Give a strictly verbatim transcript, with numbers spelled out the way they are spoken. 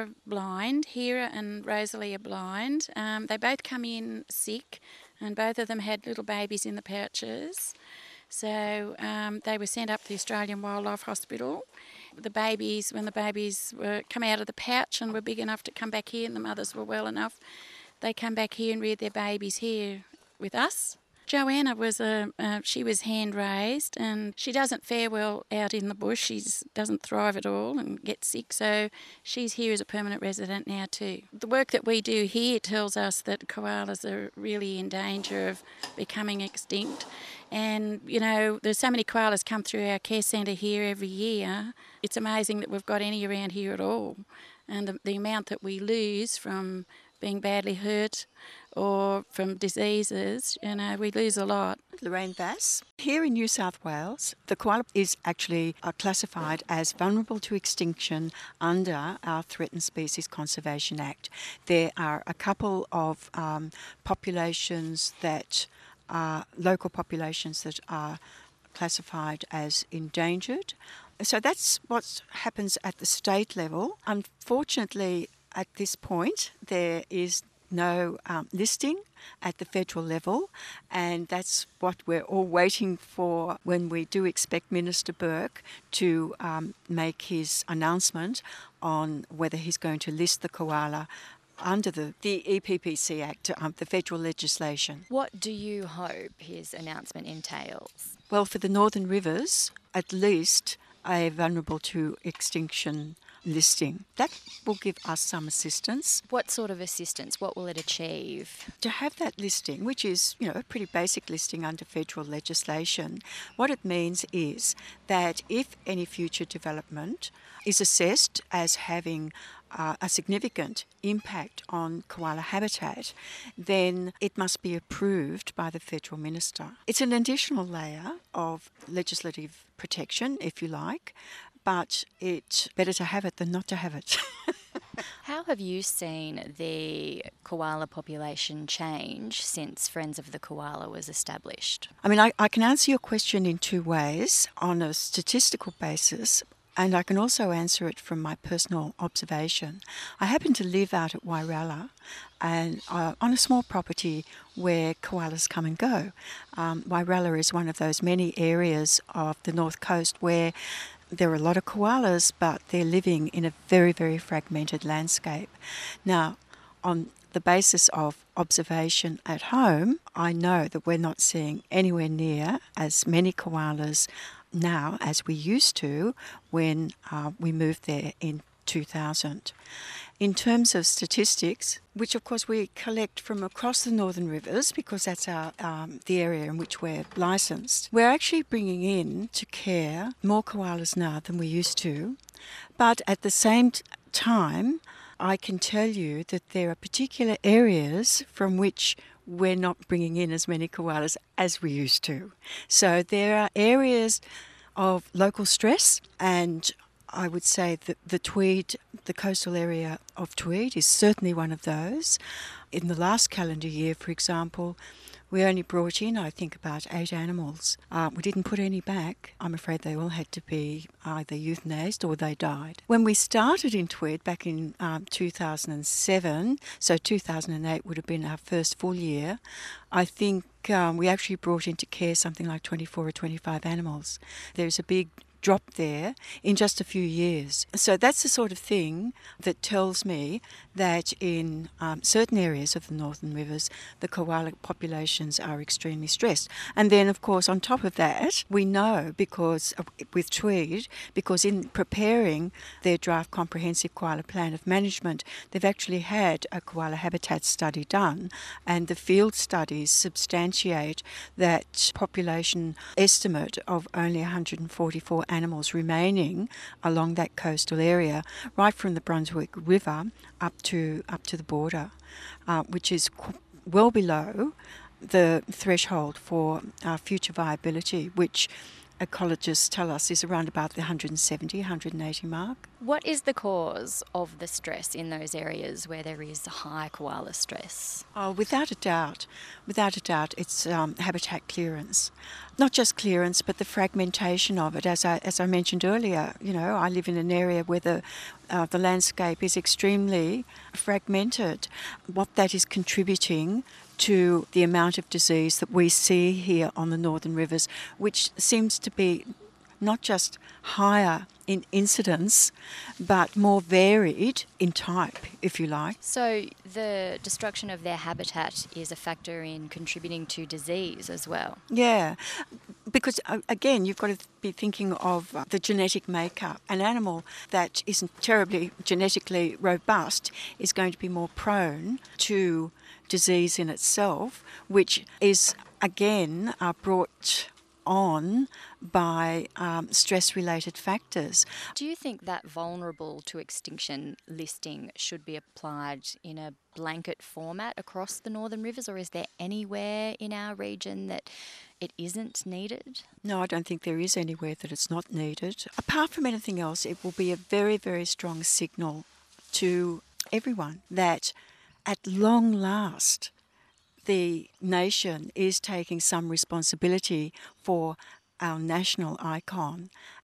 are blind. Hera and Rosalie are blind. Um, they both come in sick, and both of them had little babies in the pouches. So um, they were sent up to the Australian Wildlife Hospital. The babies, when the babies were come out of the pouch and were big enough to come back here, and the mothers were well enough, they come back here and reared their babies here with us. Joanna was a uh, she was hand raised, and she doesn't fare well out in the bush. She doesn't thrive at all and gets sick, so she's here as a permanent resident now too. The work that we do here tells us that koalas are really in danger of becoming extinct, and you know there's so many koalas come through our care centre here every year. It's amazing that we've got any around here at all, and the, the amount that we lose from being badly hurt or from diseases, you know, we lose a lot. Lorraine Bass. Here in New South Wales, the koala is actually uh, classified as vulnerable to extinction under our Threatened Species Conservation Act. There are a couple of um, populations that are, local populations that are classified as endangered. So that's what happens at the state level. Unfortunately, at this point, there is no um, listing at the federal level, and that's what we're all waiting for when we do expect Minister Burke to um, make his announcement on whether he's going to list the koala under the, the E P P C Act, um, the federal legislation. What do you hope his announcement entails? Well, for the Northern Rivers, at least a vulnerable to extinction listing. That will give us some assistance. What sort of assistance? What will it achieve? To have that listing, which is, you know, a pretty basic listing under federal legislation, what it means is that if any future development is assessed as having uh, a significant impact on koala habitat, then it must be approved by the federal minister. It's an additional layer of legislative protection, if you like, but it's better to have it than not to have it. How have you seen the koala population change since Friends of the Koala was established? I mean, I, I can answer your question in two ways, on a statistical basis, and I can also answer it from my personal observation. I happen to live out at Wairala, and uh, on a small property where koalas come and go. Um, Wairala is one of those many areas of the North Coast where there are a lot of koalas, but they're living in a very, very fragmented landscape. Now, on the basis of observation at home, I know that we're not seeing anywhere near as many koalas now as we used to when uh, we moved there in two thousand. In terms of statistics, which of course we collect from across the Northern Rivers because that's our um, the area in which we're licensed, we're actually bringing in to care more koalas now than we used to. But at the same t- time, I can tell you that there are particular areas from which we're not bringing in as many koalas as we used to. So there are areas of local stress, and I would say that the Tweed, the coastal area of Tweed is certainly one of those. In the last calendar year, for example, we only brought in, I think, about eight animals. Uh, we didn't put any back. I'm afraid they all had to be either euthanized or they died. When we started in Tweed back in um, two thousand seven, so two thousand eight would have been our first full year, I think um, we actually brought into care something like twenty-four or twenty-five animals. There's a big drop there in just a few years. So that's the sort of thing that tells me that in um, certain areas of the Northern Rivers, the koala populations are extremely stressed. And then, of course, on top of that, we know because of, with Tweed, because in preparing their draft comprehensive koala plan of management, they've actually had a koala habitat study done, and the field studies substantiate that population estimate of only one hundred forty-four animals remaining along that coastal area, right from the Brunswick River up to up to the border, uh, which is qu- well below the threshold for uh, future viability, which ecologists tell us is around about the one hundred seventy, one hundred eighty mark. What is the cause of the stress in those areas where there is high koala stress? Oh, without a doubt, without a doubt, it's um, habitat clearance. Not just clearance, but the fragmentation of it. As I as I mentioned earlier, you know, I live in an area where the uh, the landscape is extremely fragmented. What that is contributing to the amount of disease that we see here on the Northern Rivers, which seems to be not just higher in incidence, but more varied in type, if you like. So the destruction of their habitat is a factor in contributing to disease as well. Yeah, because uh, again, you've got to be thinking of uh, the genetic makeup. An animal that isn't terribly genetically robust is going to be more prone to disease in itself, which is again uh, brought on by um, stress-related factors. Do you think that vulnerable to extinction listing should be applied in a blanket format across the Northern Rivers, or is there anywhere in our region that it isn't needed? No, I don't think there is anywhere that it's not needed. Apart from anything else, it will be a very, very strong signal to everyone that at long last the nation is taking some responsibility for our national icon